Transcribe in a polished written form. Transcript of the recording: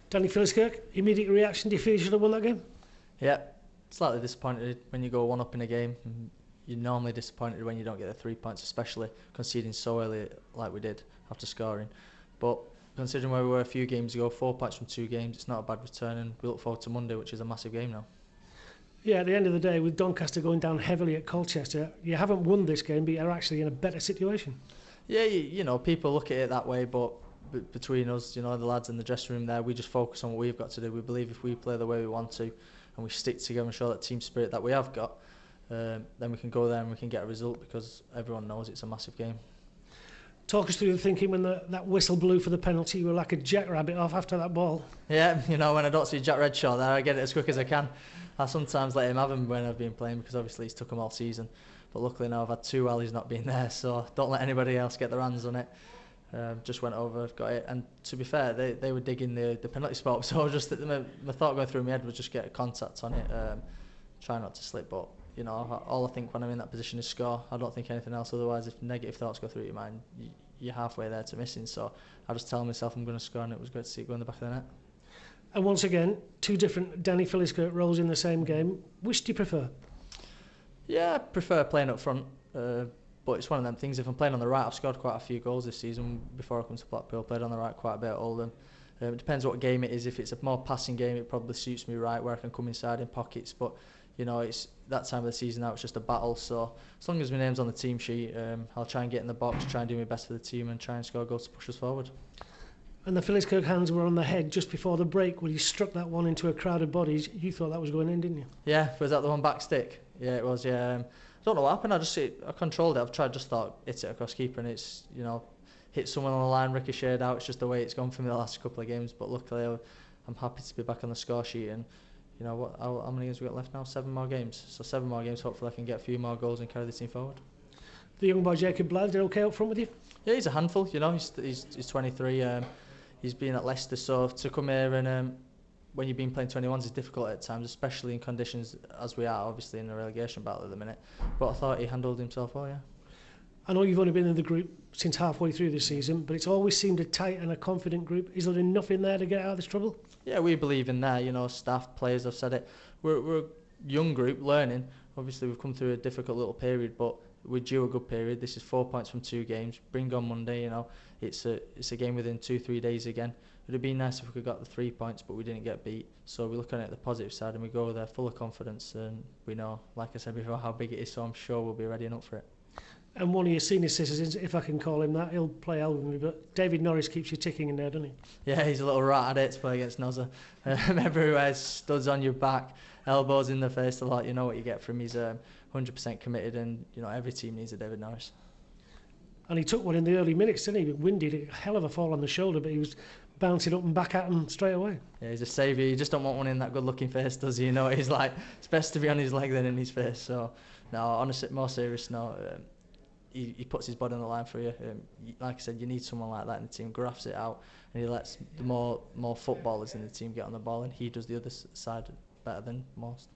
Danny Philliskirk, immediate reaction, do you feel you should have won that game? Yeah, slightly disappointed when you go 1-up in a game. You're normally disappointed when you don't get the 3 points, especially conceding so early like we did after scoring. But considering where we were a few games ago, 4 points from 2 games, it's not a bad return, and we look forward to Monday, which is a massive game now. Yeah, at the end of the day, with Doncaster going down heavily at Colchester, you haven't won this game, but you're actually in a better situation. Yeah, you know, people look at it that way, but between us, you know, the lads in the dressing room there, we just focus on what we've got to do. We believe if we play the way we want to and we stick together and show that team spirit that we have got, then we can go there and we can get a result, because everyone knows it's a massive game. Talk us through the thinking when that whistle blew for the penalty. You were like a jackrabbit off after that ball. Yeah, you know, when I don't see Jack Redshaw there, I get it as quick as I can. I sometimes let him have them when I've been playing, because obviously he's took them all season. But luckily now I've had 2 while he's not been there, so don't let anybody else get their hands on it. Just went over, got it, and to be fair, they were digging the penalty spot, so just my thought going through my head was just get a contact on it, try not to slip. But you know, all I think when I'm in that position is score. I don't think anything else. Otherwise, if negative thoughts go through your mind, you're halfway there to missing. So I just tell myself I'm going to score, and it was great to see it go in the back of the net. And once again, 2 different Danny Philliskirk roles in the same game. Which do you prefer? Yeah, I prefer playing up front. But it's one of them things. If I'm playing on the right, I've scored quite a few goals this season. Before I come to Blackpool, played on the right quite a bit at Oldham. It depends what game it is. If it's a more passing game, it probably suits me right, where I can come inside in pockets. But you know, it's that time of the season now. It's just a battle. So as long as my name's on the team sheet, I'll try and get in the box, try and do my best for the team, and try and score goals to push us forward. And the Philliskirk hands were on the head just before the break when he struck that one into a crowd of bodies. You thought that was going in, didn't you? Yeah, was that the one back stick? Yeah, it was. Yeah. I don't know what happened. I controlled it. Just thought hit it across keeper, and it's, you know, hit someone on the line, ricocheted out. It's just the way it's gone for me the last couple of games. But luckily, I'm happy to be back on the score sheet. And you know how many games we got left now? 7 more games. So 7 more games. Hopefully, I can get a few more goals and carry the team forward. The young boy Jacob Blythe, they're okay up front with you? Yeah, he's a handful. You know, he's 23. He's been at Leicester, so to come here and when you've been playing 21s is difficult at times, especially in conditions as we are, obviously in a relegation battle at the minute. But I thought he handled himself well, yeah. I know you've only been in the group since halfway through this season, but it's always seemed a tight and a confident group. Is there enough in there to get out of this trouble? Yeah, we believe in that. You know, staff, players, I've said it. We're a young group learning. Obviously, we've come through a difficult little period, but we're due a good period. This is 4 points from 2 games. Bring on Monday, you know. It's a game within 2-3 days again. It would have been nice if we could got the 3 points, but we didn't get beat. So we're looking at the positive side, and we go there full of confidence. And we know, like I said before, how big it is. So I'm sure we'll be ready and up for it. And one of your senior citizens, if I can call him that, he'll play Elvenby, but David Norris keeps you ticking in there, doesn't he? Yeah, he's a little rat at it to play against Nozza. Everywhere, studs on your back, elbows in the face a lot. You know what you get from him. He's 100% committed, and you know every team needs a David Norris. And he took one in the early minutes, didn't he? Windy, a hell of a fall on the shoulder, but he was bouncing up and back at him straight away. Yeah, he's a saviour. You just don't want one in that good-looking face, does he? You know, he's like, it's best to be on his leg than in his face. So, no, on a more serious note, he puts his body on the line for you. Like I said, you need someone like that in the team. Grafts it out, and he lets the more footballers in the team get on the ball, and he does the other side better than most.